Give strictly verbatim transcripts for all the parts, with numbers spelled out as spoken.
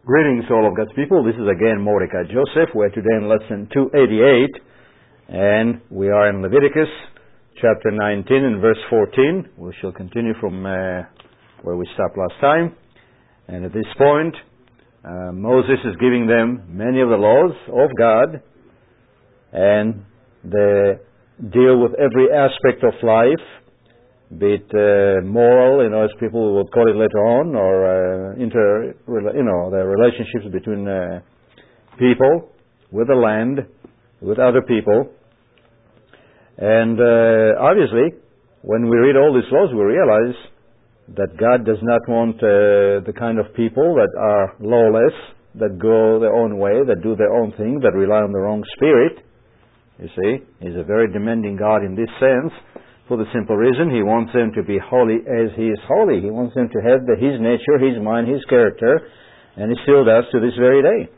Greetings, all of God's people. This is again Mordecai Joseph. We're today in lesson two eighty-eight, and we are in Leviticus chapter nineteen and verse fourteen. We shall continue from uh, where we stopped last time. And at this point, uh, Moses is giving them many of the laws of God, and they deal with every aspect of life, be it uh, moral, you know, as people will call it later on, or uh, inter, you know, the relationships between uh, people with the land, with other people. And uh, obviously, when we read all these laws, we realize that God does not want uh, the kind of people that are lawless, that go their own way, that do their own thing, that rely on the wrong spirit. You see, He's a very demanding God in this sense, for the simple reason He wants them to be holy as He is holy. He wants them to have the, His nature, His mind, His character, and He still does to this very day.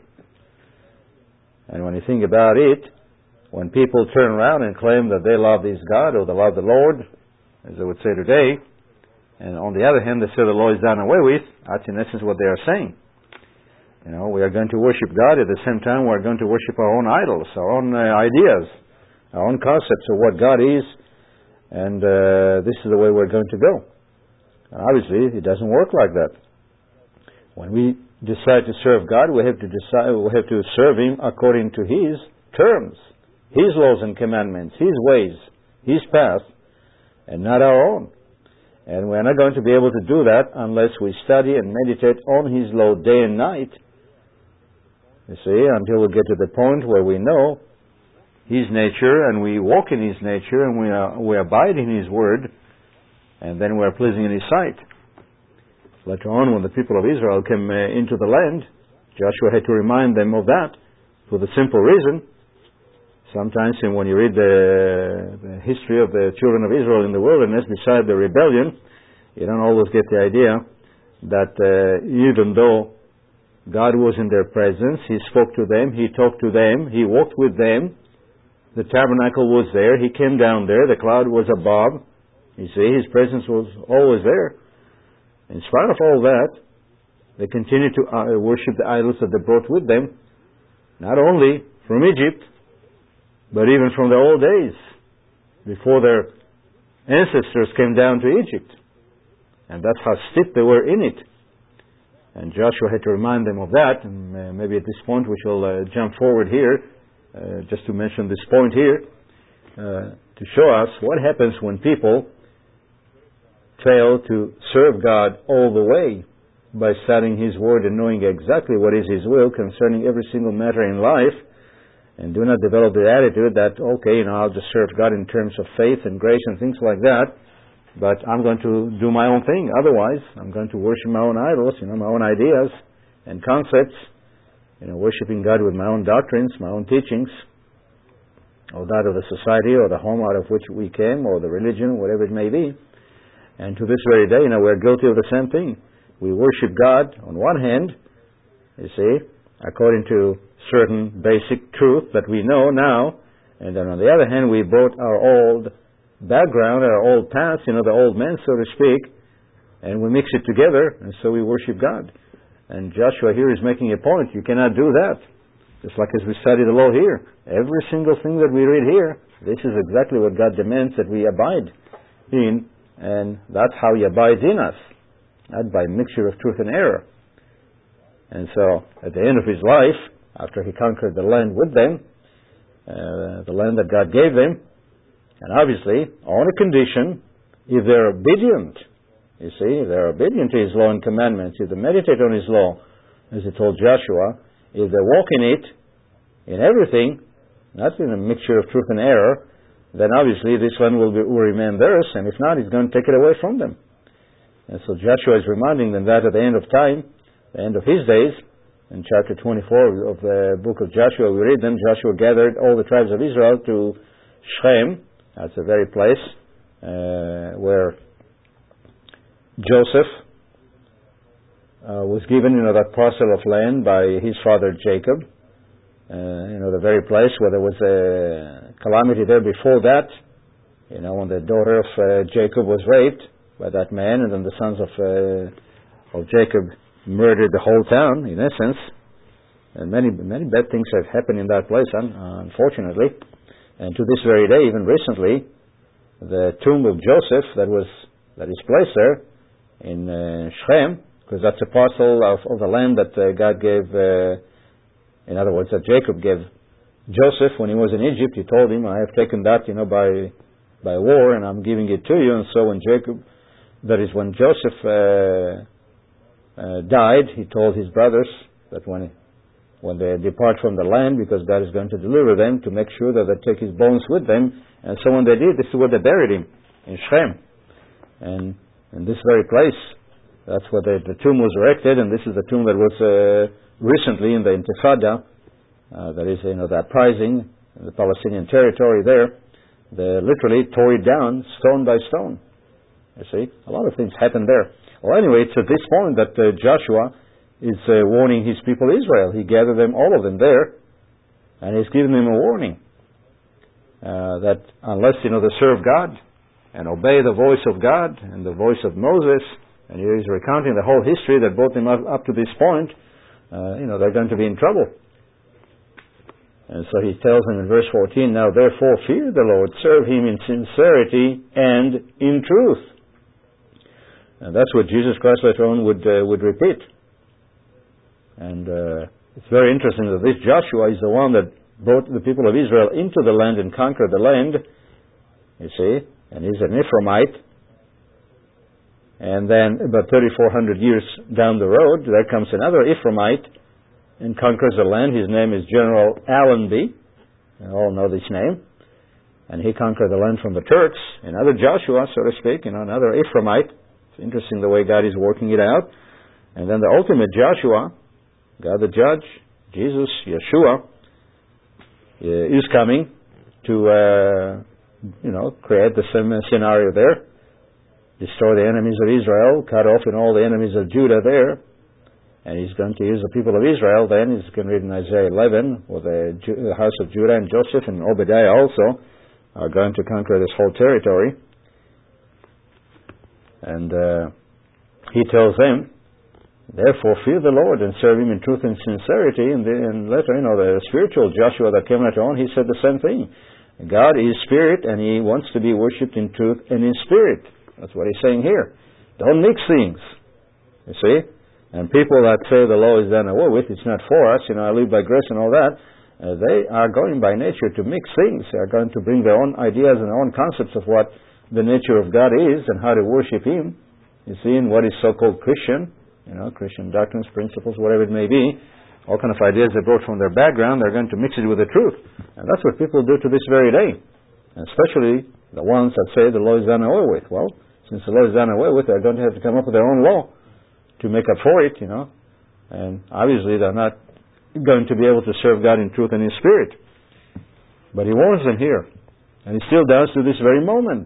And when you think about it, when people turn around and claim that they love this God or they love the Lord, as they would say today, and on the other hand they say the law is done away with, that's in essence what they are saying. You know, we are going to worship God, at the same time we are going to worship our own idols, our own uh, ideas, our own concepts of what God is. And uh, this is the way we're going to go. Obviously, it doesn't work like that. When we decide to serve God, we have to decide we have to serve Him according to His terms, His laws and commandments, His ways, His path, and not our own. And we're not going to be able to do that unless we study and meditate on His law day and night. You see, until we get to the point where we know His nature, and we walk in His nature, and we are, we abide in His word, and then we are pleasing in His sight. Later on, when the people of Israel came uh, into the land, Joshua had to remind them of that, for the simple reason, sometimes when you read the, the history of the children of Israel in the wilderness, beside the rebellion, you don't always get the idea that uh, even though God was in their presence, He spoke to them, He talked to them, He walked with them, the tabernacle was there. He came down there. The cloud was above. You see, His presence was always there. In spite of all that, they continued to uh, worship the idols that they brought with them, not only from Egypt, but even from the old days, before their ancestors came down to Egypt. And that's how steep they were in it. And Joshua had to remind them of that. And uh, maybe at this point we shall uh, jump forward here, Uh, just to mention this point here, uh, to show us what happens when people fail to serve God all the way by studying His Word and knowing exactly what is His will concerning every single matter in life, and do not develop the attitude that, okay, you know, I'll just serve God in terms of faith and grace and things like that, but I'm going to do my own thing. Otherwise, I'm going to worship my own idols, you know, my own ideas and concepts, you know, worshiping God with my own doctrines, my own teachings, or that of the society or the home out of which we came, or the religion, whatever it may be. And to this very day, you know, we're guilty of the same thing. We worship God on one hand, you see, according to certain basic truth that we know now, and then on the other hand, we brought our old background, our old past, you know, the old man, so to speak, and we mix it together, and so we worship God. And Joshua here is making a point. You cannot do that. Just like as we study the law here. Every single thing that we read here, this is exactly what God demands that we abide in. And that's how He abides in us. Not by mixture of truth and error. And so, at the end of His life, after He conquered the land with them, uh, the land that God gave them, and obviously, on a condition, if they're obedient, you see, they're obedient to His law and commandments, if they meditate on His law, as He told Joshua, if they walk in it, in everything, not in a mixture of truth and error, then obviously this land will, be, will remain theirs, and if not, He's going to take it away from them. And so Joshua is reminding them that at the end of time, the end of His days, in chapter twenty-four of the book of Joshua, we read them, Joshua gathered all the tribes of Israel to Shechem. That's the very place uh, where Joseph uh, was given, you know, that parcel of land by his father Jacob. Uh, you know, the very place where there was a calamity there before that. You know, when the daughter of uh, Jacob was raped by that man, and then the sons of uh, of Jacob murdered the whole town, in essence. And many, many bad things have happened in that place, unfortunately. And to this very day, even recently, the tomb of Joseph that was that is placed there in uh, Shechem, because that's a parcel of, of the land that uh, God gave, uh, in other words, that Jacob gave Joseph when he was in Egypt. He told him, I have taken that, you know, by by war, and I'm giving it to you. And so when Jacob, that is when Joseph uh, uh, died, he told his brothers that when when they depart from the land, because God is going to deliver them, to make sure that they take his bones with them. And so when they did, this is where they buried him, in Shechem. And in this very place, that's where the, the tomb was erected, and this is the tomb that was uh, recently in the Intifada, uh, that is, you know, the uprising in the Palestinian territory there. They literally tore it down, stone by stone. You see, a lot of things happened there. Well, anyway, it's at this point that uh, Joshua is uh, warning his people Israel. He gathered them, all of them there, and he's giving them a warning uh, that unless, you know, they serve God and obey the voice of God and the voice of Moses, and here he's recounting the whole history that brought them up, up to this point, uh, you know, they're going to be in trouble. And so he tells them in verse fourteen, now therefore fear the Lord, serve him in sincerity and in truth. And that's what Jesus Christ later on would uh, would repeat. And uh, it's very interesting that this Joshua is the one that brought the people of Israel into the land and conquered the land, you see, and he's an Ephraimite. And then about thirty-four hundred years down the road, there comes another Ephraimite and conquers the land. His name is General Allenby. You all know this name. And he conquered the land from the Turks. Another Joshua, so to speak, you know, another Ephraimite. It's interesting the way God is working it out. And then the ultimate Joshua, God the Judge, Jesus, Yeshua, is coming to, uh, you know, create the same scenario there. Destroy the enemies of Israel, cut off in all the enemies of Judah there. And he's going to use the people of Israel then. He's going to read in Isaiah eleven, where the, the house of Judah and Joseph and Obadiah also are going to conquer this whole territory. And uh, he tells them, therefore fear the Lord and serve him in truth and sincerity. And, the, and later, you know, the spiritual Joshua that came later on, he said the same thing. God is spirit, and he wants to be worshipped in truth and in spirit. That's what he's saying here. Don't mix things. You see? And people that say the law is done away with, it's not for us, you know, I live by grace and all that, uh, they are going by nature to mix things. They are going to bring their own ideas and their own concepts of what the nature of God is and how to worship him. You see, in what is so-called Christian, you know, Christian doctrines, principles, whatever it may be, all kind of ideas they brought from their background, they're going to mix it with the truth. And that's what people do to this very day. And especially the ones that say the law is done away with. Well, since the law is done away with, they're going to have to come up with their own law to make up for it, you know. And obviously they're not going to be able to serve God in truth and in spirit. But he warns them here. And he still does to this very moment.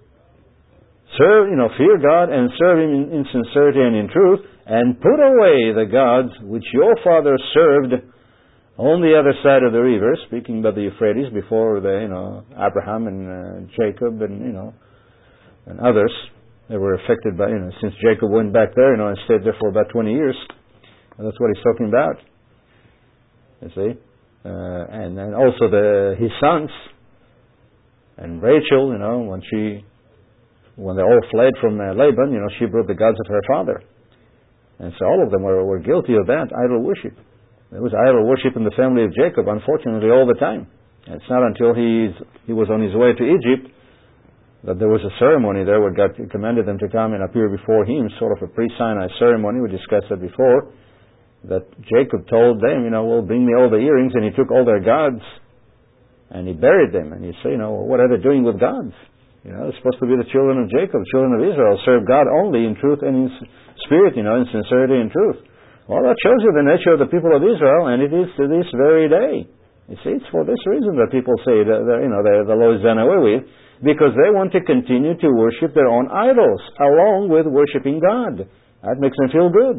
Serve, you know, fear God and serve him in, in sincerity and in truth, and put away the gods which your fathers served on the other side of the river, speaking about the Euphrates, before the, you know, Abraham and uh, Jacob and, you know, and others. They were affected by, you know, since Jacob went back there, you know, and stayed there for about twenty years. And that's what he's talking about. You see? Uh, and then also the his sons. And Rachel, you know, when she, when they all fled from uh, Laban, you know, she brought the gods of her father. And so all of them were, were guilty of that, idol worship. There was idol worship in the family of Jacob, unfortunately, all the time. And it's not until he's, he was on his way to Egypt that there was a ceremony there where God commanded them to come and appear before him, sort of a pre-Sinai ceremony. We discussed that before, that Jacob told them, you know, well, bring me all the earrings, and he took all their gods and he buried them. And you say, you know, well, what are they doing with gods? You know, they're supposed to be the children of Jacob, the children of Israel, serve God only in truth and in spirit, you know, in sincerity and truth. Well, that shows you the nature of the people of Israel, and it is to this very day. You see, it's for this reason that people say that, that you know, the, the law is done away with, because they want to continue to worship their own idols along with worshiping God. That makes them feel good.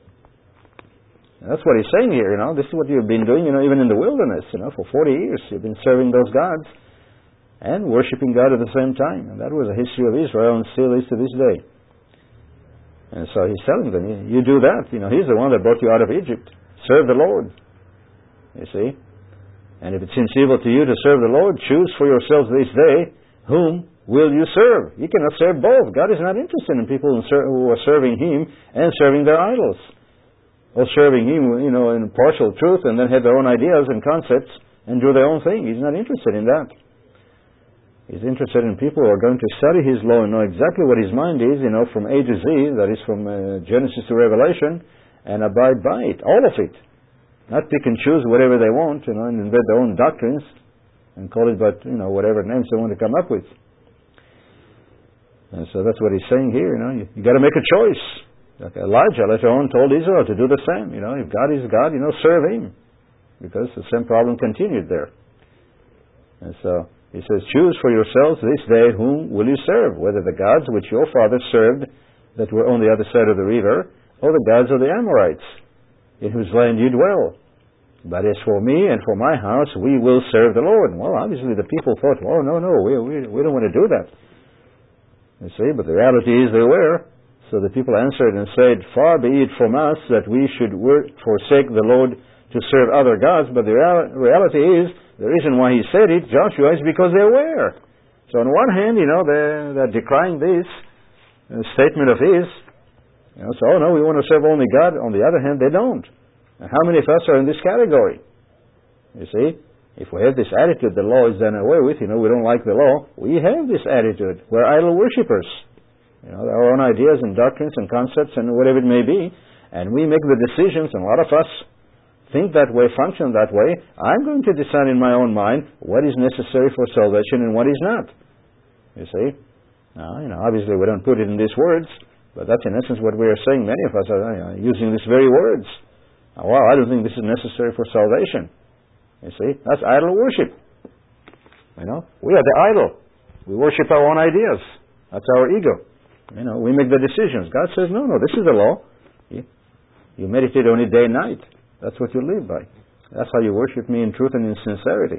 And that's what he's saying here, you know. This is what you've been doing, you know, even in the wilderness, you know, for forty years. You've been serving those gods and worshiping God at the same time. And that was the history of Israel and still is to this day. And so he's telling them, you do that. You know, he's the one that brought you out of Egypt. Serve the Lord. You see? And if it seems evil to you to serve the Lord, choose for yourselves this day whom will you serve. You cannot serve both. God is not interested in people who are serving Him and serving their idols. Or serving Him, you know, in partial truth and then have their own ideas and concepts and do their own thing. He's not interested in that. He's interested in people who are going to study His law and know exactly what His mind is, you know, from A to Z, that is from uh, Genesis to Revelation, and abide by it, all of it. Not pick and choose whatever they want, you know, and invent their own doctrines and call it, but, you know, whatever names they want to come up with. And so that's what he's saying here, you know, you, you got to make a choice. Like Elijah later on told Israel to do the same, you know, if God is God, you know, serve Him. Because the same problem continued there. And so he says, choose for yourselves this day whom will you serve, whether the gods which your fathers served that were on the other side of the river, or the gods of the Amorites, in whose land you dwell. But as for me and for my house, we will serve the Lord. Well, obviously the people thought, oh, no, no, we, we, we don't want to do that. You see, but the reality is they were. So the people answered and said, far be it from us that we should work, forsake the Lord to serve other gods. But the real, reality is, the reason why he said it, Joshua, is because they were. So on one hand, you know, they're, they're decrying this uh, statement of his. You know, so, oh no, we want to serve only God. On the other hand, they don't. And how many of us are in this category? You see, if we have this attitude, the law is done away with, you know, we don't like the law, we have this attitude. We're idol worshippers. You know, our own ideas and doctrines and concepts and whatever it may be, and we make the decisions, and a lot of us think that way, function that way. I'm going to decide in my own mind what is necessary for salvation and what is not. You see? Now, you know, obviously we don't put it in these words, but that's in essence what we are saying. Many of us are you know, using these very words. Oh, well, I don't think this is necessary for salvation. You see? That's idol worship. You know? We are the idol. We worship our own ideas. That's our ego. You know, we make the decisions. God says, no, no, this is the law. You, you meditate on it day and night. That's what you live by. That's how you worship me in truth and in sincerity.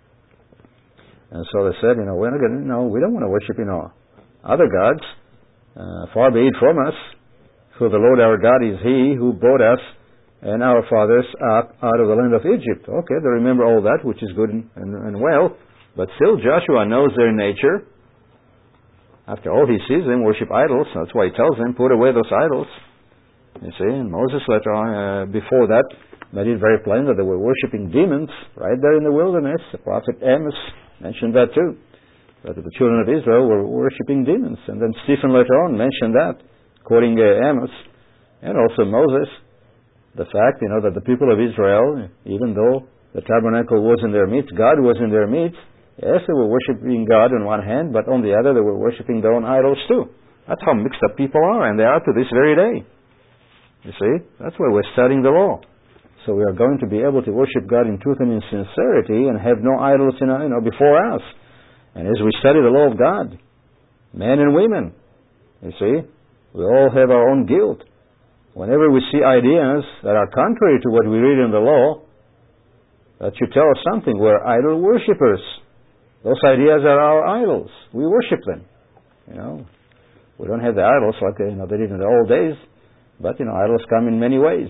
And so they said, you know, we're not gonna, no, we don't want to worship, you know, other gods. Uh, far be it from us. For the Lord our God is He who brought us and our fathers up out of the land of Egypt. Okay, they remember all that, which is good and, and, and well. But still, Joshua knows their nature. After all, he sees them worship idols. That's why he tells them, put away those idols. You see, and Moses later on, uh, before that, made it very plain that they were worshipping demons right there in the wilderness. The prophet Amos mentioned that too. That the children of Israel were worshipping demons. And then Stephen later on mentioned that, quoting uh, Amos, and also Moses, the fact, you know, that the people of Israel, even though the tabernacle was in their midst, God was in their midst, yes, they were worshipping God on one hand, but on the other they were worshipping their own idols too. That's how mixed up people are, and they are to this very day. You see? That's why we're studying the law. So we are going to be able to worship God in truth and in sincerity and have no idols in, you know, before us. And as we study the law of God, men and women, you see, we all have our own guilt. Whenever we see ideas that are contrary to what we read in the law, that should tell us something. We're idol worshippers. Those ideas are our idols. We worship them. You know, we don't have the idols like you know, they did in the old days, but you know, idols come in many ways.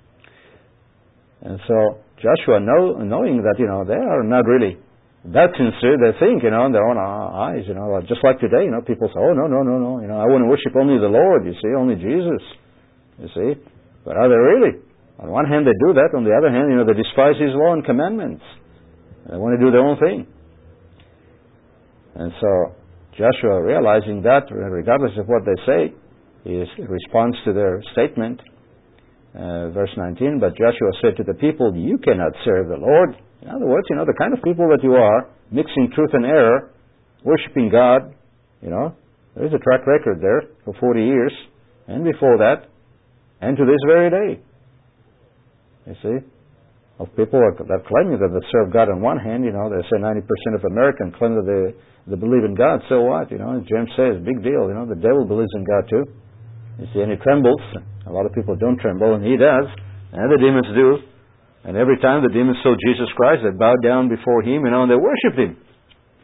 And so Joshua, know, knowing that you know they are not really that sincere, they think you know in their own eyes, you know, just like today, you know, people say, "Oh no, no, no, no, you know, I want to worship only the Lord." You see, only Jesus. You see, but are they really? On one hand, they do that. On the other hand, you know, they despise His law and commandments. They want to do their own thing. And so Joshua, realizing that, regardless of what they say, he responds to their statement. Uh, verse nineteen, but Joshua said to the people, you cannot serve the Lord. In other words, you know, the kind of people that you are, mixing truth and error, worshiping God, you know, there's a track record there for forty years, and before that, and to this very day. You see, of people that are claiming that they serve God on one hand, you know, they say ninety percent of Americans claim that they, they believe in God, so what? You know, James says, big deal, you know, the devil believes in God too. You see, and he trembles. A lot of people don't tremble, and he does, and the demons do. And every time the demons saw Jesus Christ, they bowed down before Him, you know, and they worshipped Him.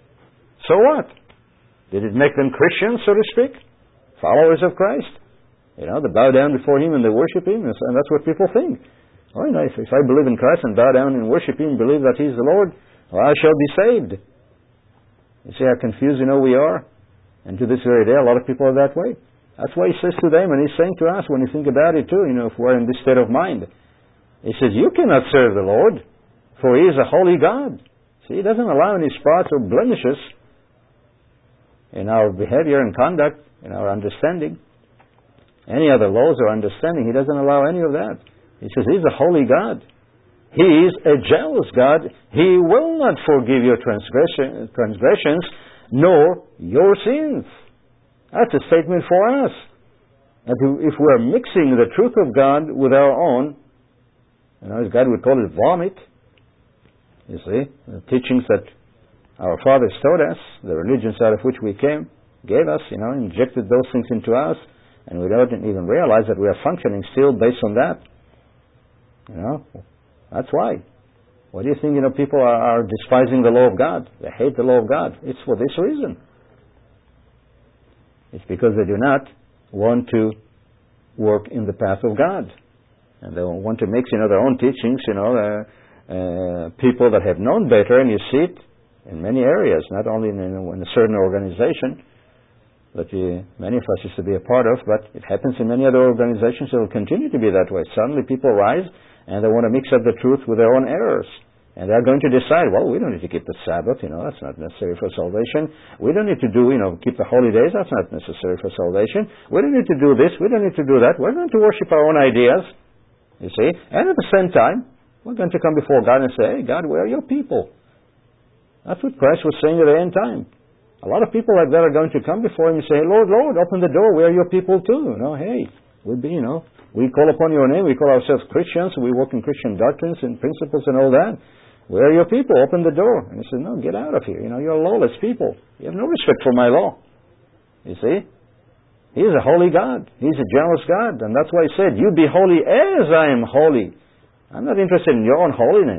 So what? Did it make them Christians, so to speak? Followers of Christ? You know, they bow down before Him and they worship Him, and that's what people think. Oh, you know, if, if I believe in Christ and bow down and worship Him, believe that He's the Lord, well, I shall be saved. You see how confused, you know, we are? And to this very day, a lot of people are that way. That's why He says to them, and He's saying to us when you think about it too, you know, if we're in this state of mind. He says, you cannot serve the Lord, for He is a holy God. See, He doesn't allow any spots or blemishes in our behavior and conduct, in our understanding. Any other laws or understanding, He doesn't allow any of that. He says He's a holy God. He is a jealous God. He will not forgive your transgression, transgressions, nor your sins. That's a statement for us. That if we're mixing the truth of God with our own, you know, as God would call it vomit, you see, the teachings that our fathers taught us, the religions out of which we came, gave us, you know, injected those things into us, and we don't even realize that we are functioning still based on that. You know, that's why. What do you think, you know, people are, are despising the law of God? They hate the law of God. It's for this reason. It's because they do not want to work in the path of God. And they want to mix, you know, their own teachings, you know, uh, uh, people that have known better, and you see it in many areas, not only in, in a certain organization that we, many of us used to be a part of, but it happens in many other organizations. It will continue to be that way. Suddenly people rise and they want to mix up the truth with their own errors. And they're going to decide, well, we don't need to keep the Sabbath, you know, that's not necessary for salvation. We don't need to do, you know, keep the holy days, that's not necessary for salvation. We don't need to do this, we don't need to do that. We're going to worship our own ideas, you see. And at the same time, we're going to come before God and say, hey, God, where are your people? That's what Christ was saying at the end time. A lot of people like that are going to come before Him and say, Lord, Lord, open the door, where are your people too? You know, hey, we'll be, you know, we call upon your name, we call ourselves Christians, we work in Christian doctrines and principles and all that. Where are your people? Open the door. And He said, no, get out of here. You know, you're lawless people. You have no respect for my law. You see? He is a holy God. He's a jealous God. And that's why He said, you be holy as I am holy. I'm not interested in your own holiness.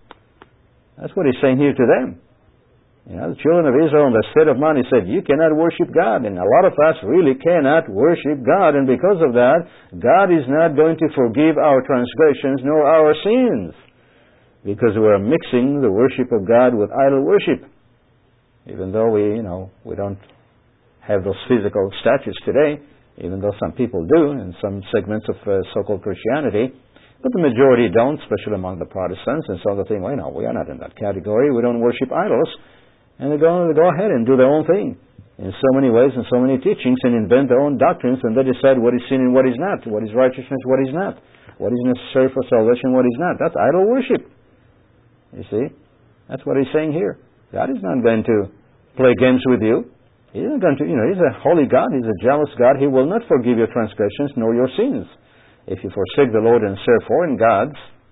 That's what He's saying here to them. You know, the children of Israel in the state of mind, He said, you cannot worship God. And a lot of us really cannot worship God. And because of that, God is not going to forgive our transgressions nor our sins. Because we are mixing the worship of God with idol worship. Even though we, you know, we don't have those physical statues today, even though some people do in some segments of uh, so-called Christianity, but the majority don't, especially among the Protestants. And so they think, well, no, we are not in that category. We don't worship idols. And they go, they go ahead and do their own thing in so many ways and so many teachings and invent their own doctrines, and they decide what is sin and what is not, what is righteousness, what is not, what is necessary for salvation, what is not. That's idol worship. You see? That's what He's saying here. God is not going to play games with you. He's not going to, you know, He's a holy God. He's a jealous God. He will not forgive your transgressions nor your sins. If you forsake the Lord and serve foreign gods,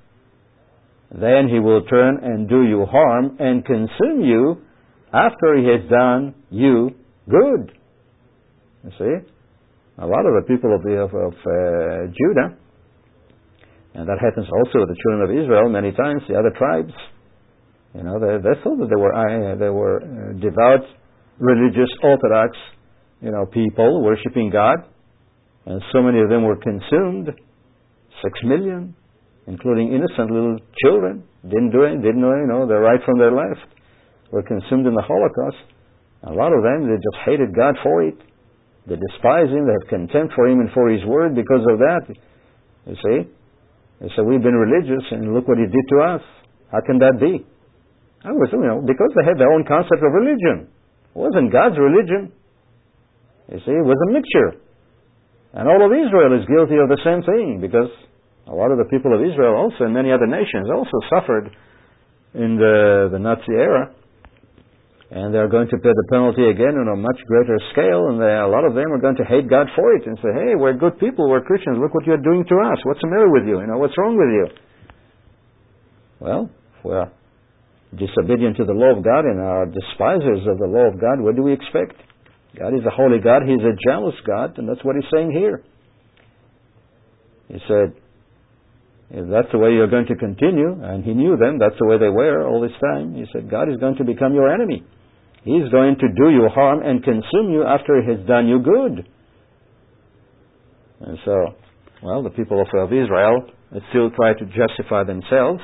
then He will turn and do you harm and consume you after He has done you good. You see? A lot of the people of, the, of, of uh, Judah, and that happens also with the children of Israel many times, the other tribes. You know, they, they thought that they were, uh, they were uh, devout, religious, orthodox, you know, people worshiping God. And so many of them were consumed. Six million, including innocent little children. Didn't do it, didn't know, you know, their right from their left. Were consumed in the Holocaust. A lot of them, they just hated God for it. They despise Him, they have contempt for Him and for His Word because of that. You see? They say, we've been religious, and look what He did to us. How can that be? I was, you know, because they had their own concept of religion. It wasn't God's religion. You see, it was a mixture. And all of Israel is guilty of the same thing, because a lot of the people of Israel also, and many other nations, also suffered in the, the Nazi era. And they're going to pay the penalty again on a much greater scale, and they, a lot of them are going to hate God for it and say, hey, we're good people, we're Christians, look what you're doing to us. What's the matter with you? You know, what's wrong with you? Well, if we're disobedient to the law of God and are despisers of the law of God, what do we expect? God is a holy God, He's a jealous God, and that's what He's saying here. He said, if that's the way you're going to continue, and He knew them, that's the way they were all this time, He said, God is going to become your enemy. He's going to do you harm and consume you after He has done you good. And so, well, the people of, of Israel still try to justify themselves.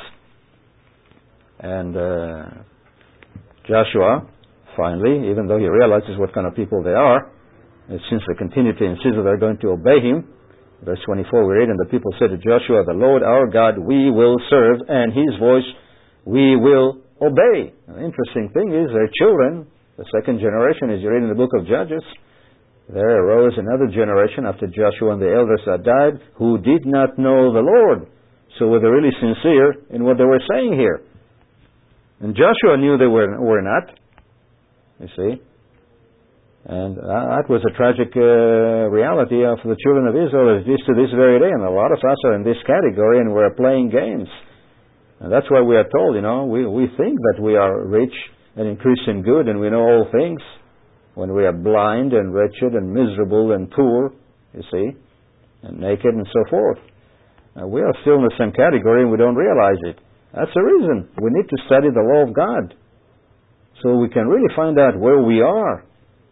And uh, Joshua, finally, even though he realizes what kind of people they are, and since they continue to insist that they're going to obey him, verse twenty-four we read, and the people said to Joshua, the Lord our God we will serve, and his voice we will obey. And the interesting thing is, their children, the second generation, as you read in the book of Judges, there arose another generation after Joshua and the elders that died, who did not know the Lord. So were they really sincere in what they were saying here? And Joshua knew they were, were not, you see. And that was a tragic uh, reality of the children of Israel, as it is to this very day. And a lot of us are in this category, and we're playing games. And that's why we are told, you know, we, we think that we are rich and increased in good, and we know all things, when we are blind and wretched and miserable and poor, you see, and naked and so forth. Uh, we are still in the same category, and we don't realize it. That's the reason. We need to study the law of God, so we can really find out where we are.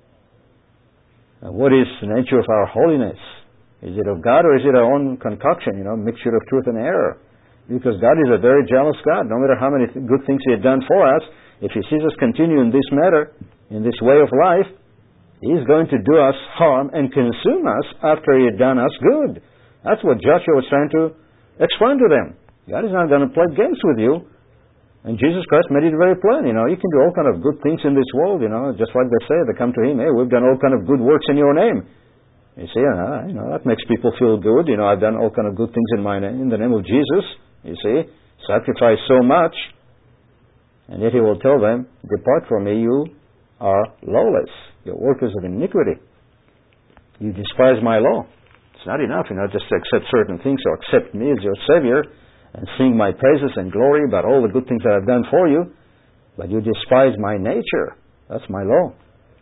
Uh, what is the nature of our holiness? Is it of God, or is it our own concoction, you know, mixture of truth and error? Because God is a very jealous God. No matter how many th- good things He has done for us, if He sees us continue in this matter, in this way of life, He's going to do us harm and consume us after He had done us good. That's what Joshua was trying to explain to them. God is not going to play games with you. And Jesus Christ made it very plain. You know, you can do all kind of good things in this world, you know, just like they say, they come to Him, hey, we've done all kind of good works in your name. You see, uh, you know, that makes people feel good. You know, I've done all kind of good things in my name, in the name of Jesus. You see, sacrifice so much. And yet He will tell them, depart from me, you are lawless. Your workers of iniquity. You despise my law. It's not enough, you know, just to accept certain things or accept me as your Savior and sing my praises and glory about all the good things that I've done for you, but you despise my nature. That's my law.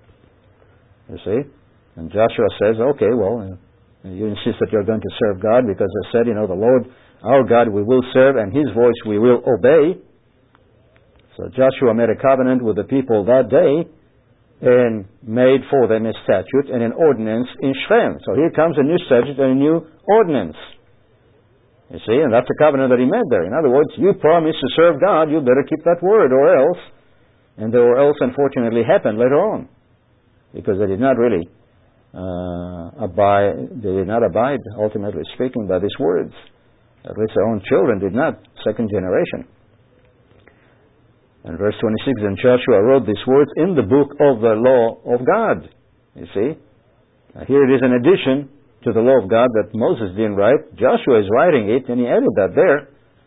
You see? And Joshua says, okay, well, uh, you insist that you're going to serve God because I said, you know, the Lord, our God, we will serve, and His voice we will obey. So Joshua made a covenant with the people that day and made for them a statute and an ordinance in Shechem. So here comes a new statute and a new ordinance. You see, and that's the covenant that he made there. In other words, you promised to serve God, you better keep that word, or else. And the or else, unfortunately, happened later on, because they did not really uh, abide. They did not abide, ultimately speaking, by these words. At least their own children did not. Second generation. And verse twenty-six, and Joshua wrote these words in the book of the law of God. You see, now, here it is an addition to the law of God that Moses didn't write. Joshua is writing it, and he added that there.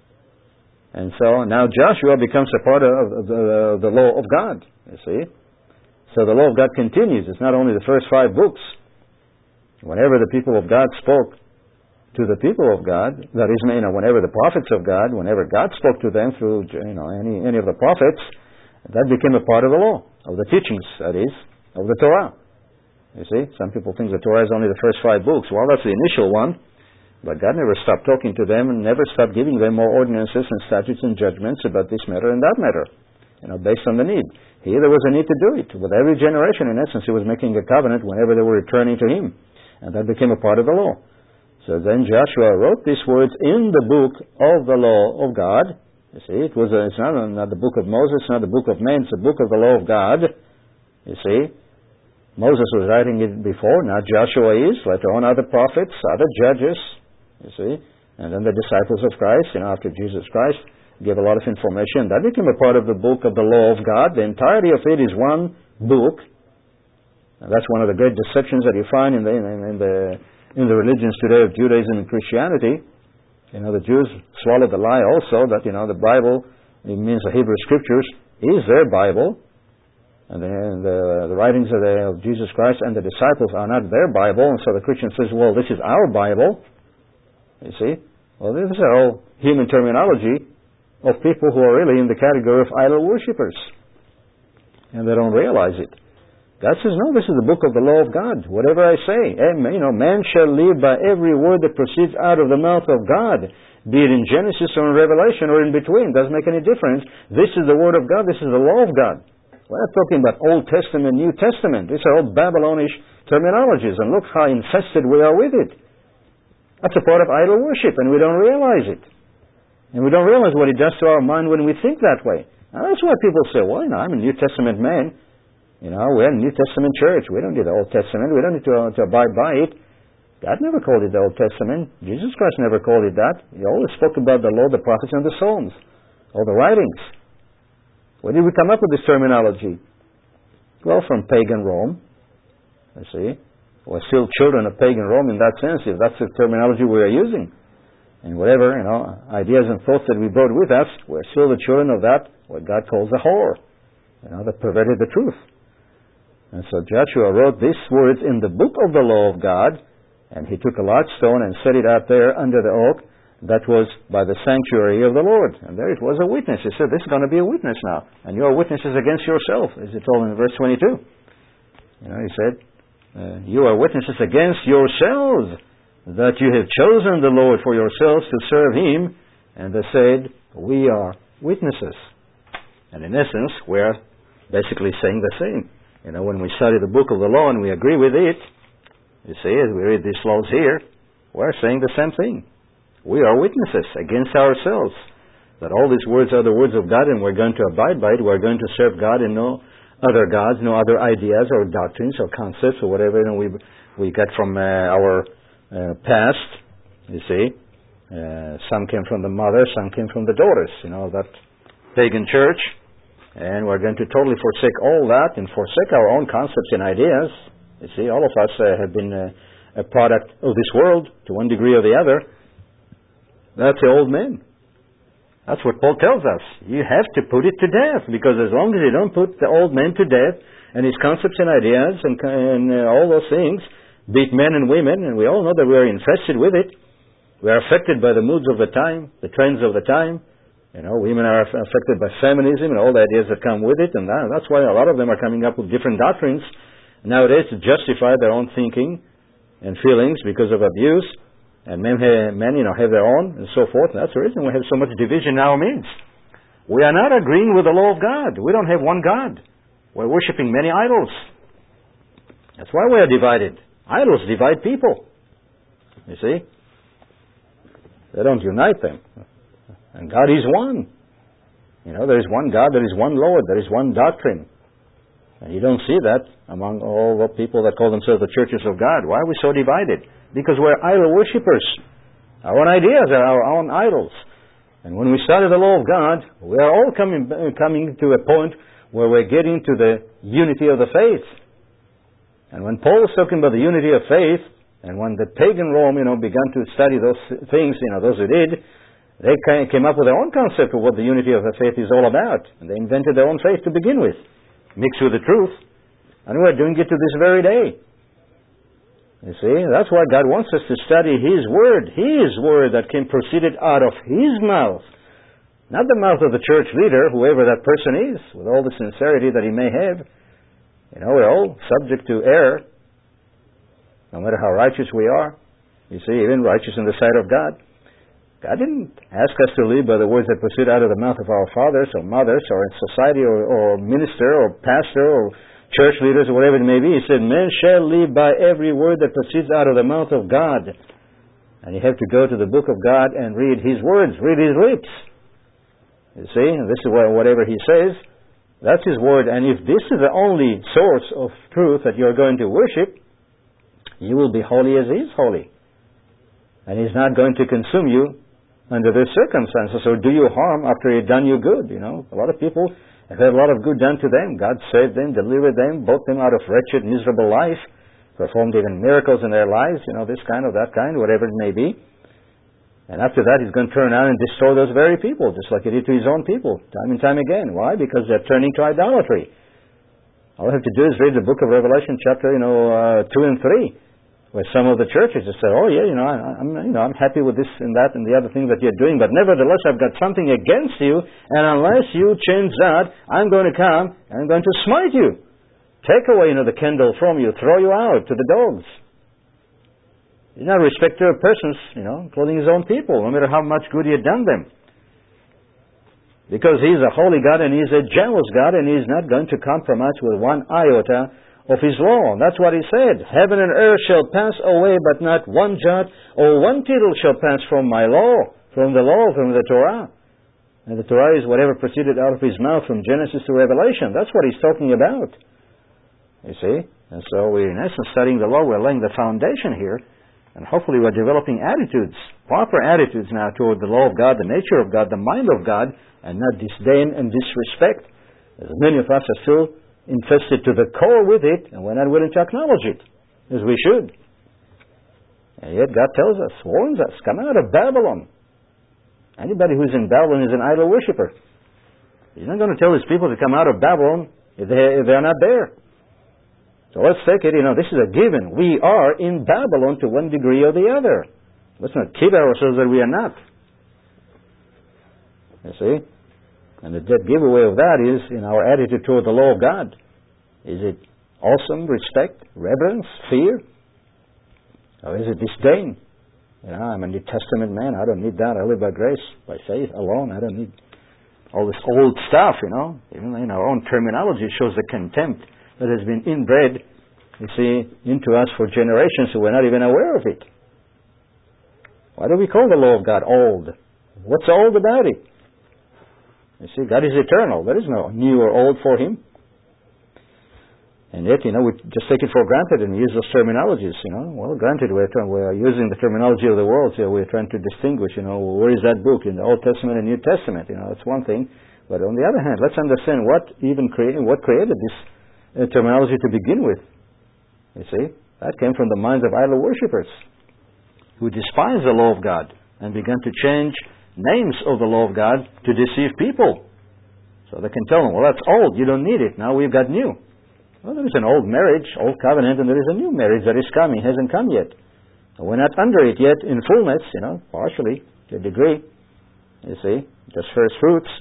And so now Joshua becomes a part of the, the law of God, you see. So the law of God continues. It's not only the first five books. Whenever the people of God spoke to the people of God, that is, you know, whenever the prophets of God, whenever God spoke to them through, you know, any, any of the prophets, that became a part of the law, of the teachings, that is, of the Torah. You see, some people think the Torah is only the first five books. Well, that's the initial one, but God never stopped talking to them and never stopped giving them more ordinances and statutes and judgments about this matter and that matter, you know, based on the need. Here there was a need to do it. With every generation, in essence, He was making a covenant whenever they were returning to Him, and that became a part of the law. So then Joshua wrote these words in the book of the law of God. You see, it was a, it's not, not the book of Moses, not the book of man, it's the book of the law of God. You see, Moses was writing it before, now Joshua is, later on other prophets, other judges, you see, and then the disciples of Christ, you know, after Jesus Christ, gave a lot of information. That became a part of the book of the law of God. The entirety of it is one book. And that's one of the great deceptions that you find in the, in, in the, in the religions today of Judaism and Christianity. You know, the Jews swallowed the lie also that, you know, the Bible, it means the Hebrew Scriptures, is their Bible. And the, the, the writings of, the, of Jesus Christ and the disciples are not their Bible, and so the Christian says, well, this is our Bible. You see? Well, this is all human terminology of people who are really in the category of idol worshippers. And they don't realize it. God says, no, this is the book of the law of God. Whatever I say, you know, man shall live by every word that proceeds out of the mouth of God, be it in Genesis or in Revelation or in between. Doesn't make any difference. This is the word of God. This is the law of God. We're not talking about Old Testament, New Testament. These are all Babylonish terminologies, and look how infested we are with it. That's a part of idol worship, and we don't realize it. And we don't realize what it does to our mind when we think that way. And that's why people say, well, you know, I'm a New Testament man. You know, we're a New Testament church. We don't need the Old Testament. We don't need to, to abide by it. God never called it the Old Testament. Jesus Christ never called it that. He always spoke about the law, the prophets, and the Psalms, all the writings. Where did we come up with this terminology? Well, from pagan Rome. You see, we're still children of pagan Rome in that sense, if that's the terminology we are using. And whatever, you know, ideas and thoughts that we brought with us, we're still the children of that, what God calls a whore, you know, that perverted the truth. And so Joshua wrote these words in the book of the law of God, and he took a large stone and set it out there under the oak that was by the sanctuary of the Lord. And there it was, a witness. He said, this is going to be a witness now. And you are witnesses against yourself, as he told in verse twenty-two. You know, he said, uh, you are witnesses against yourselves, that you have chosen the Lord for yourselves to serve Him. And they said, we are witnesses. And in essence, we're basically saying the same. You know, when we study the book of the law and we agree with it, you see, as we read these laws here, we're saying the same thing. We are witnesses against ourselves, that all these words are the words of God, and we're going to abide by it. We're going to serve God and no other gods, no other ideas or doctrines or concepts or whatever, you know, we we get from uh, our uh, past. You see, uh, some came from the mother, some came from the daughters. You know, that pagan church, and we're going to totally forsake all that and forsake our own concepts and ideas. You see, all of us uh, have been uh, a product of this world to one degree or the other. That's the old man. That's what Paul tells us. You have to put it to death, because as long as you don't put the old man to death and his concepts and ideas and, and uh, all those things, be it men and women, and we all know that we are infested with it. We are affected by the moods of the time, the trends of the time. You know, women are affected by feminism and all the ideas that come with it, and that, that's why a lot of them are coming up with different doctrines nowadays to justify their own thinking and feelings because of abuse. And men, men, you know, have their own, and so forth. And that's the reason we have so much division in our midst. We are not agreeing with the law of God. We don't have one God. We're worshiping many idols. That's why we are divided. Idols divide people. You see? They don't unite them. And God is one. You know, there is one God, there is one Lord, there is one doctrine. And you don't see that among all the people that call themselves the churches of God. Why are we so divided? Because we're idol worshippers. Our own ideas are our own idols. And when we study the law of God, we are all coming coming to a point where we're getting to the unity of the faith. And when Paul was talking about the unity of faith, and when the pagan Rome, you know, began to study those things, you know, those who did, they came up with their own concept of what the unity of the faith is all about. And they invented their own faith to begin with, mixed with the truth. And we're doing it to this very day. You see, that's why God wants us to study His Word. His Word that came proceeded out of His mouth. Not the mouth of the church leader, whoever that person is, with all the sincerity that he may have. You know, we're all subject to error, no matter how righteous we are. You see, even righteous in the sight of God. God didn't ask us to live by the words that proceed out of the mouth of our fathers or mothers or in society or, or minister or pastor or church leaders or whatever it may be. He said, men shall live by every word that proceeds out of the mouth of God. And you have to go to the book of God and read His words, read His lips. You see, and this is whatever He says, that's His word. And if this is the only source of truth that you're going to worship, you will be holy as He is holy. And He's not going to consume you under those circumstances or do you harm after He's done you good. You know, a lot of people have had a lot of good done to them. God saved them, delivered them, brought them out of wretched, miserable life, performed even miracles in their lives, you know, this kind of that kind, whatever it may be. And after that, He's going to turn around and destroy those very people, just like He did to His own people, time and time again. Why? Because they're turning to idolatry. All I have to do is read the book of Revelation, chapter, you know, uh, two and three. Where some of the churches just say, "Oh yeah, you know, I, I'm, you know, I'm happy with this and that and the other thing that you're doing, but nevertheless, I've got something against you, and unless you change that, I'm going to come and I'm going to smite you, take away, you know, the candle from you, throw you out to the dogs." He's not a respecter of persons, you know, including His own people, no matter how much good He had done them, because He's a holy God and He's a jealous God, and He's not going to compromise with one iota of His law. And that's what He said. Heaven and earth shall pass away, but not one jot or one tittle shall pass from my law, from the law, from the Torah. And the Torah is whatever proceeded out of His mouth from Genesis to Revelation. That's what He's talking about. You see? And so we're in essence studying the law. We're laying the foundation here. And hopefully we're developing attitudes, proper attitudes now toward the law of God, the nature of God, the mind of God, and not disdain and disrespect. As many of us are still infested to the core with it, and we're not willing to acknowledge it, as we should. And yet God tells us, warns us, come out of Babylon. Anybody who's in Babylon is an idol worshiper. He's not going to tell His people to come out of Babylon if, they, if they're not there. So let's take it, you know, this is a given. We are in Babylon to one degree or the other. Let's not kid ourselves that we are not. You see? And the dead giveaway of that is in our attitude toward the law of God. Is it awesome, respect, reverence, fear? Or is it disdain? You know, I'm a New Testament man. I don't need that. I live by grace, by faith alone. I don't need all this old stuff, you know. Even in our own terminology, it shows the contempt that has been inbred, you see, into us for generations, so we're not even aware of it. Why do we call the law of God old? What's old about it? You see, God is eternal. There is no new or old for Him. And yet, you know, we just take it for granted and use those terminologies, you know. Well, granted, we're, we're using the terminology of the world, so we're trying to distinguish, you know, where is that book in the Old Testament and New Testament? You know, that's one thing. But on the other hand, let's understand what even created, what created this uh, terminology to begin with. You see, that came from the minds of idol worshippers who despised the law of God and began to change names of the law of God to deceive people. So they can tell them, well, that's old, you don't need it, now we've got new. Well, there is an old marriage, old covenant, and there is a new marriage that is coming, hasn't come yet. We're not under it yet in fullness, you know, partially, to a degree, you see, just first fruits.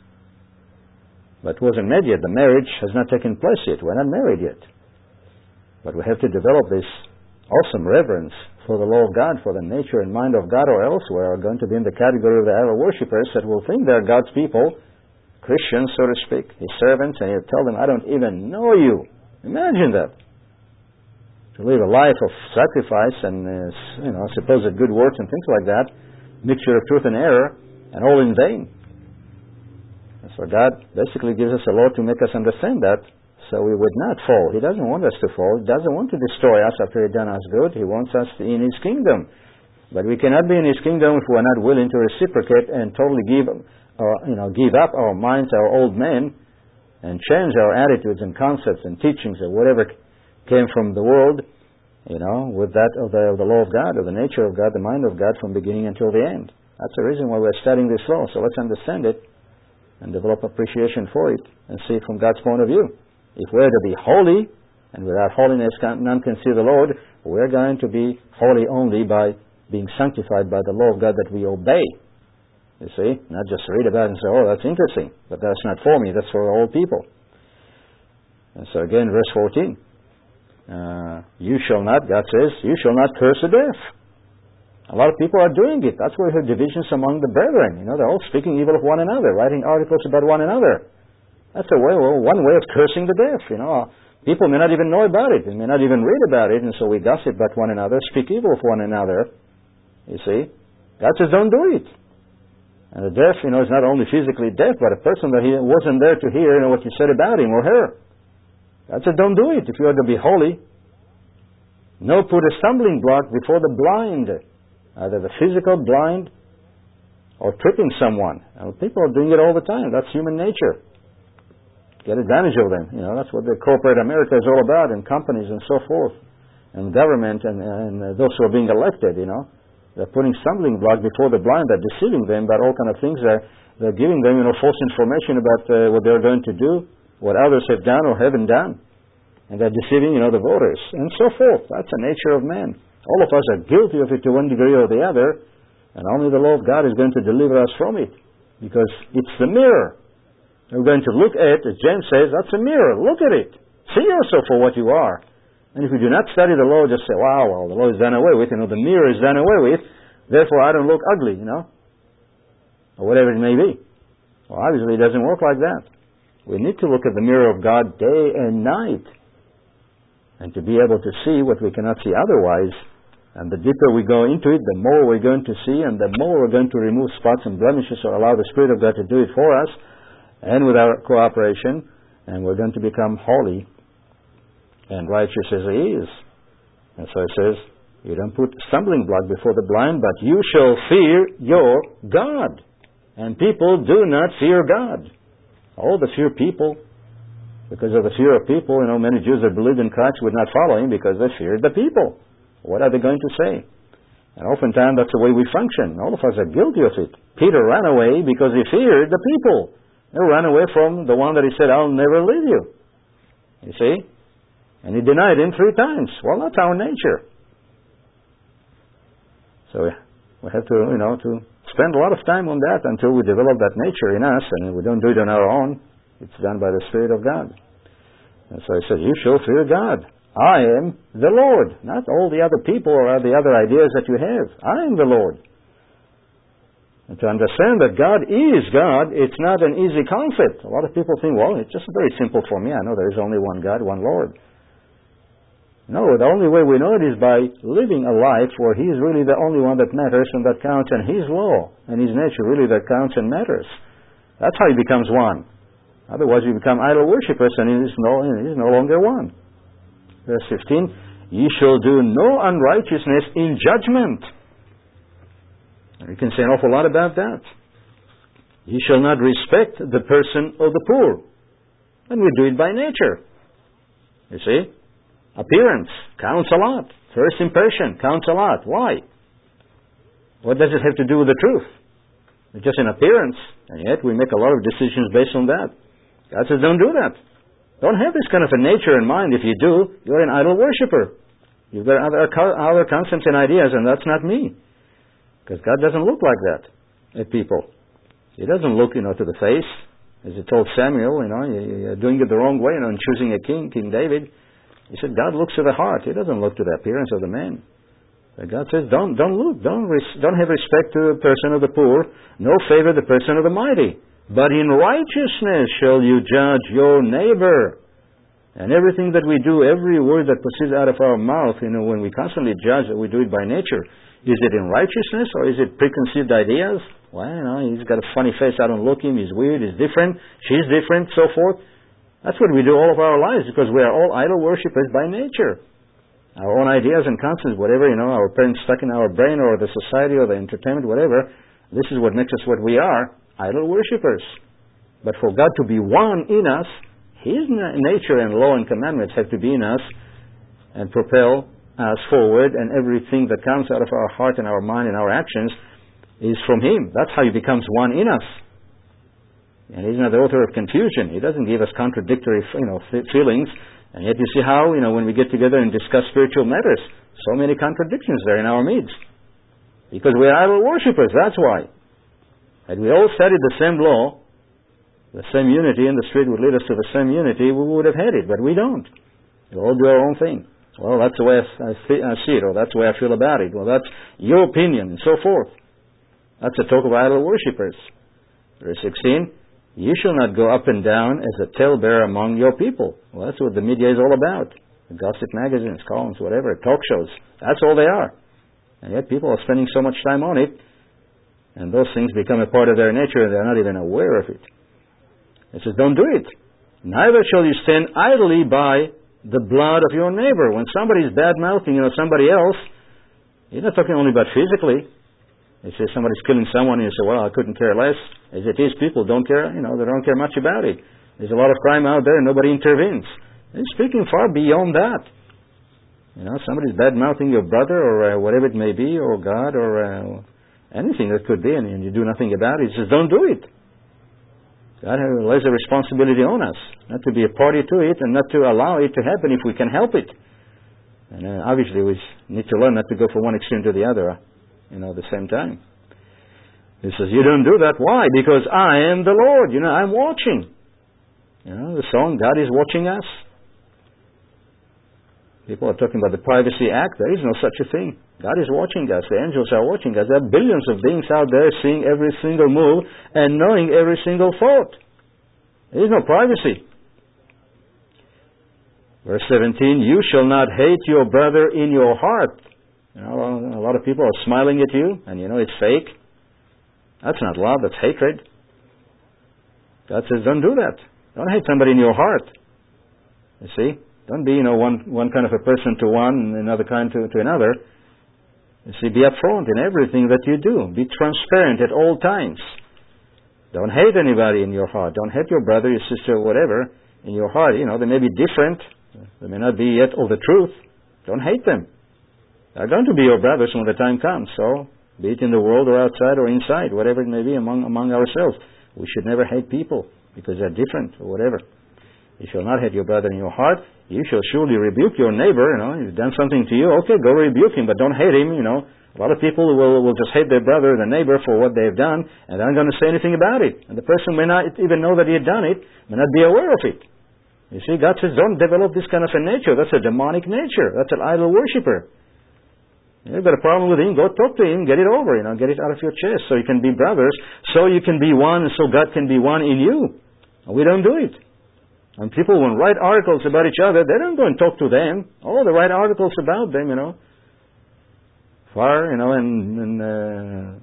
But it wasn't made yet. The marriage has not taken place yet. We're not married yet. But we have to develop this awesome reverence for the law of God, for the nature and mind of God, or else we're going to be in the category of the idol worshippers that will think they're God's people, Christians, so to speak, His servants, and He'll tell them, I don't even know you. Imagine that. To live a life of sacrifice and, uh, you know, supposed good works and things like that, mixture of truth and error, and all in vain. And so God basically gives us a law to make us understand that, so we would not fall. He doesn't want us to fall. He doesn't want to destroy us after He's done us good. He wants us in His kingdom. But we cannot be in His kingdom if we're not willing to reciprocate and totally give, or, you know, give up our minds, our old men, and change our attitudes and concepts and teachings or whatever came from the world, you know, with that of the, of the law of God, or the nature of God, the mind of God from beginning until the end. That's the reason why we're studying this law. So let's understand it and develop appreciation for it and see it from God's point of view. If we're to be holy, and without holiness none can see the Lord, we're going to be holy only by being sanctified by the law of God that we obey. You see? Not just read about it and say, oh, that's interesting, but that's not for me, that's for all people. And so again, verse fourteen. Uh, you shall not, God says, you shall not curse the deaf. A lot of people are doing it. That's why we have divisions among the brethren. You know, they're all speaking evil of one another, writing articles about one another. That's a way, well, one way of cursing the deaf, you know. People may not even know about it. They may not even read about it, and so we gossip about one another, speak evil of one another. You see? God says, don't do it. And the deaf, you know, is not only physically deaf, but a person that he wasn't there to hear, you know, what you said about him or her. God said, don't do it if you are to be holy. No, put a stumbling block before the blind, either the physical blind or tripping someone. And people are doing it all the time. That's human nature. Get advantage of them. You know, that's what the corporate America is all about, and companies and so forth, and government and, and uh, those who are being elected, you know. They're putting stumbling block before the blind. They're deceiving them about all kind of things. They're, they're giving them, you know, false information about uh, what they're going to do, what others have done or haven't done. And they're deceiving, you know, the voters, and so forth. That's the nature of man. All of us are guilty of it to one degree or the other, and only the law of God is going to deliver us from it, because it's the mirror. We're going to look at, as James says, that's a mirror. Look at it. See yourself for what you are. And if you do not study the law, just say, wow, well, the law is done away with. You know, the mirror is done away with. Therefore, I don't look ugly, you know. Or whatever it may be. Well, obviously, it doesn't work like that. We need to look at the mirror of God day and night. and to be able to see what we cannot see otherwise. And the deeper we go into it, the more we're going to see, and the more we're going to remove spots and blemishes, or allow the Spirit of God to do it for us, and with our cooperation, and we're going to become holy and righteous as He is. And so it says, you don't put stumbling block before the blind, but you shall fear your God. And people do not fear God. Oh, the fear people. Because of the fear of people, you know, many Jews that believed in Christ would not follow Him because they feared the people. What are they going to say? And oftentimes that's the way we function. All of us are guilty of it. Peter ran away because he feared the people. He ran away from the one that he said, I'll never leave you. You see? And he denied Him three times. Well, that's our nature. So we have to, you know, to spend a lot of time on that until we develop that nature in us, and we don't do it on our own. It's done by the Spirit of God. And so He said, you shall fear God. I am the Lord. Not all the other people or the other ideas that you have. I am the Lord. And to understand that God is God, it's not an easy concept. A lot of people think, well, it's just very simple for me. I know there is only one God, one Lord. No, the only way we know it is by living a life where He is really the only one that matters and that counts, and His law and His nature really that counts and matters. That's how He becomes one. Otherwise we become idol worshippers, and He is no, He is no longer one. Verse fifteen, ye shall do no unrighteousness in judgment. And you can say an awful lot about that. Ye shall not respect the person of the poor. And we do it by nature. You see? Appearance counts a lot. First impression counts a lot. Why? What does it have to do with the truth? It's just an appearance, and yet we make a lot of decisions based on that. God says, don't do that. Don't have this kind of a nature in mind. If you do, you're an idol worshiper. You've got other, other concepts and ideas, and that's not me. Because God doesn't look like that at people. He doesn't look, you know, to the face. As He told Samuel, you know, you're doing it the wrong way, you know, in choosing a king, King David. He said, God looks to the heart. He doesn't look to the appearance of the man. But God says, don't, don't look. Don't, res- don't have respect to the person of the poor, nor favor the person of the mighty. But in righteousness shall you judge your neighbor. And everything that we do, every word that proceeds out of our mouth, you know, when we constantly judge, we do it by nature. Is it in righteousness, or is it preconceived ideas? Well, you know, he's got a funny face, I don't look him, he's weird, he's different, she's different, so forth. That's what we do all of our lives, because we are all idol worshippers by nature. Our own ideas and concepts, whatever, you know, our parents stuck in our brain, or the society, or the entertainment, whatever, this is what makes us what we are, idol worshippers. But for God to be one in us, His nature and law and commandments have to be in us and propel us forward, and everything that comes out of our heart and our mind and our actions is from Him. That's how He becomes one in us. And He's not the author of confusion. He doesn't give us contradictory, you know, feelings. And yet you see how, you know, when we get together and discuss spiritual matters, so many contradictions there in our midst. Because we are idol worshippers, that's why. Had we all studied the same law, the same unity, and the Spirit would lead us to the same unity, we would have had it. But we don't. We all do our own thing. Well, that's the way I see it, or that's the way I feel about it. Well, that's your opinion, and so forth. That's a talk of idol worshippers. Verse sixteen, you shall not go up and down as a talebearer among your people. Well, that's what the media is all about. The gossip magazines, columns, whatever, talk shows. That's all they are. And yet people are spending so much time on it, and those things become a part of their nature, and they're not even aware of it. It says, don't do it. Neither shall you stand idly by the blood of your neighbor. When somebody is bad-mouthing, you know, somebody else, you're not talking only about physically. They say somebody's killing someone, and you say, well, I couldn't care less. As it is, people don't care, you know, they don't care much about it. There's a lot of crime out there, and nobody intervenes. They're speaking far beyond that. You know, somebody's bad-mouthing your brother, or uh, whatever it may be, or God, or uh, anything that could be, and, and you do nothing about it. He says, don't do it. God lays a responsibility on us, not to be a party to it, and not to allow it to happen if we can help it. And uh, obviously we need to learn not to go from one extreme to the other, you know, at the same time. He says, you don't do that. Why? Because I am the Lord. You know, I'm watching. You know, the song, God is watching us. People are talking about the Privacy Act. There is no such a thing. God is watching us. The angels are watching us. There are billions of beings out there seeing every single move and knowing every single thought. There is no privacy. Verse seventeen, you shall not hate your brother in your heart. You know, a lot of people are smiling at you, and you know it's fake. That's not love, that's hatred. God says, don't do that. Don't hate somebody in your heart. You see? Don't be, you know, one, one kind of a person to one and another kind to, to another. You see, be upfront in everything that you do. Be transparent at all times. Don't hate anybody in your heart. Don't hate your brother, your sister, whatever, in your heart. You know, they may be different. They may not be yet all the truth. Don't hate them. They're going to be your brothers when the time comes. So, be it in the world or outside or inside, whatever it may be among, among ourselves. We should never hate people because they're different or whatever. You shall not hate your brother in your heart. You shall surely rebuke your neighbor. You know, he's done something to you. Okay, go rebuke him, but don't hate him. You know, a lot of people will will just hate their brother, their neighbor, for what they've done, and they aren't going to say anything about it. And the person may not even know that he had done it, may not be aware of it. You see, God says, don't develop this kind of a nature. That's a demonic nature. That's an idol worshiper. You've got a problem with him, go talk to him, get it over, you know, get it out of your chest so you can be brothers, so you can be one, and so God can be one in you. And we don't do it. And people, when write articles about each other, they don't go and talk to them. Oh, they write articles about them, you know. Fire, you know, and, and uh,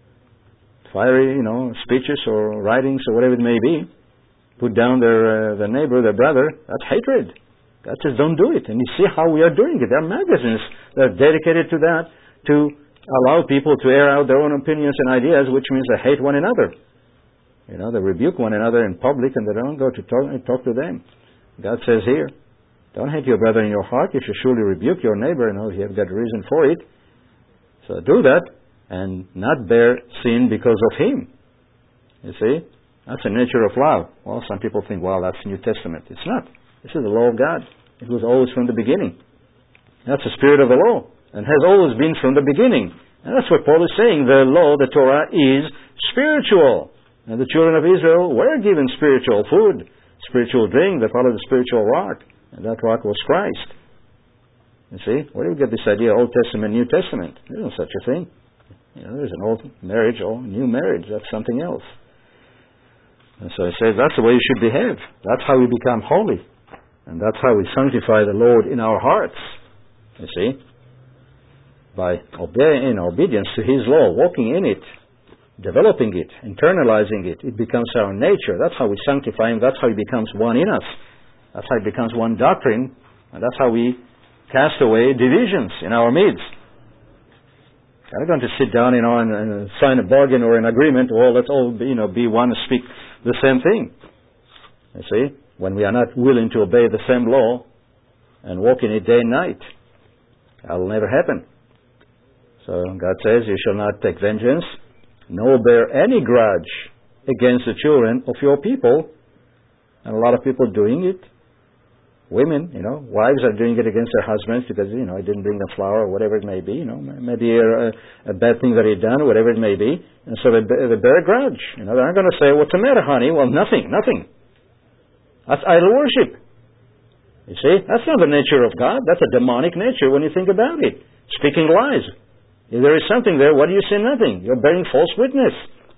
fiery, you know, speeches or writings or whatever it may be. Put down their, uh, their neighbor, their brother. That's hatred. God says, don't do it. And you see how we are doing it. There are magazines that are dedicated to that, to allow people to air out their own opinions and ideas, which means they hate one another. You know, they rebuke one another in public and they don't go to talk, talk to them. God says here, don't hate your brother in your heart. You should surely rebuke your neighbor, you know, if you have got reason for it. So do that and not bear sin because of him. You see? That's the nature of love. Well, some people think, well, that's New Testament. It's not. This is the law of God. It was always from the beginning. That's the spirit of the law, and has always been from the beginning. And that's what Paul is saying. The law, the Torah, is spiritual. And the children of Israel were given spiritual food, spiritual drink that followed the spiritual rock. And that rock was Christ. You see? Where do you get this idea, Old Testament, New Testament? There's no such a thing. You know, there's an old marriage or new marriage. That's something else. And so he says that's the way you should behave. That's how we become holy. And that's how we sanctify the Lord in our hearts. You see? By obeying in obedience to His law, walking in it, developing it, internalizing it, it becomes our nature. That's how we sanctify Him. That's how He becomes one in us. That's how it becomes one doctrine. And that's how we cast away divisions in our midst. I'm not going to sit down, you know, and, and sign a bargain or an agreement. Well, let's all, be, you know, be one and speak the same thing. You see? When we are not willing to obey the same law and walk in it day and night. That will never happen. So God says, you shall not take vengeance, nor bear any grudge against the children of your people. And a lot of people doing it. Women, you know, wives are doing it against their husbands because, you know, he didn't bring them flour or whatever it may be, you know, maybe a, a bad thing that he'd done or whatever it may be. And so they, they bear a grudge. You know, they're not going to say, what's the matter, honey? Well, nothing, nothing. That's idol worship. You see? That's not the nature of God. That's a demonic nature when you think about it. Speaking lies. If there is something there, why do you say nothing? You're bearing false witness.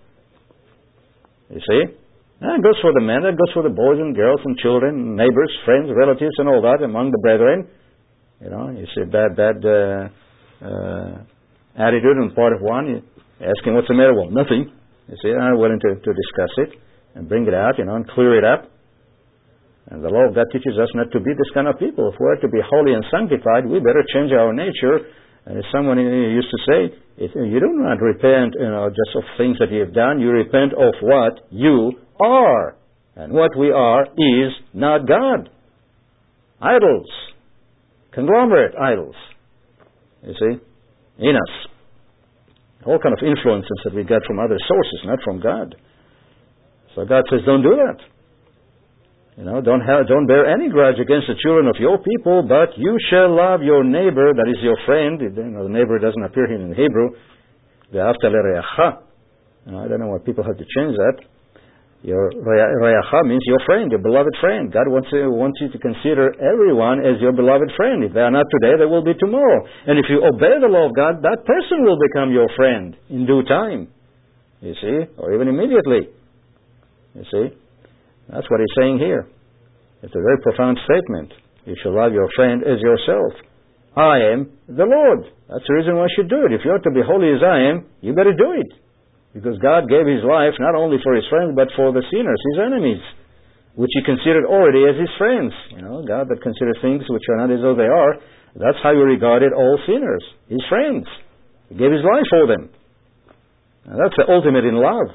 You see? That goes for the men, that goes for the boys and girls and children, neighbors, friends, relatives and all that among the brethren. You know, you see bad, bad uh, uh, attitude on the part of one. You ask him, what's the matter? Well, nothing. You see, I'm willing to, to discuss it and bring it out, you know, and clear it up. And the law of God teaches us not to be this kind of people. If we're to be holy and sanctified, we better change our nature. And as someone used to say, if you do not repent, you know, just of things that you have done, you repent of what you are. And what we are is not God. Idols. Conglomerate idols. You see? In us. All kind of influences that we get from other sources, not from God. So God says, don't do that. You know, don't have, don't bear any grudge against the children of your people, but you shall love your neighbor, that is your friend. You know, the neighbor doesn't appear here in Hebrew. Ve'ahavta l'reacha. I don't know why people have to change that. Your reacha means your friend, your beloved friend. God wants you, wants you to consider everyone as your beloved friend. If they are not today, they will be tomorrow. And if you obey the law of God, that person will become your friend in due time. You see? Or even immediately. You see? That's what he's saying here. It's a very profound statement. You shall love your friend as yourself. I am the Lord. That's the reason why you should do it. If you are to be holy as I am, you better do it. Because God gave His life not only for His friends, but for the sinners, His enemies, which He considered already as His friends. You know, God that considers things which are not as though they are, that's how He regarded all sinners, His friends. He gave His life for them. And that's the ultimate in love.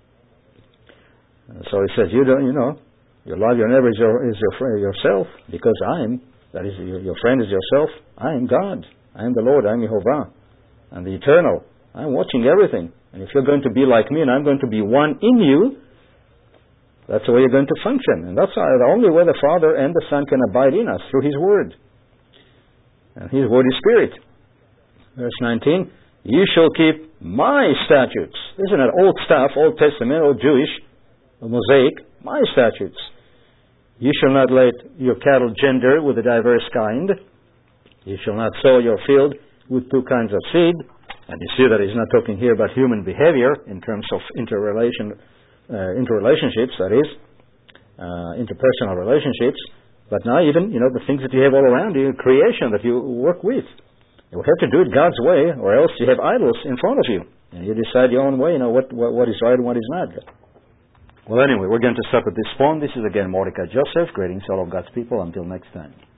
And so He says, you don't, you know, you love your neighbor as, your, as your friend, yourself, because I am, that is, your, your friend is yourself. I am God. I am the Lord. I am Jehovah. I'm the Eternal. I'm watching everything. And if you're going to be like me and I'm going to be one in you, that's the way you're going to function. And that's the only way the Father and the Son can abide in us, through His Word. And His Word is Spirit. Verse nineteen, you shall keep my statutes. Isn't it old stuff, Old Testament, Old Jewish, Mosaic, my statutes. You shall not let your cattle gender with a diverse kind. You shall not sow your field with two kinds of seed. And you see that He's not talking here about human behavior in terms of interrelation, uh, interrelationships, that is, uh, interpersonal relationships. But now even, you know, the things that you have all around you, creation that you work with. You have to do it God's way, or else you have idols in front of you. And you decide your own way, you know, what, what, what is right and what is not. Well, anyway, we're going to stop at this point. This is again Mordecai Joseph. Greetings to all of God's people. Until next time.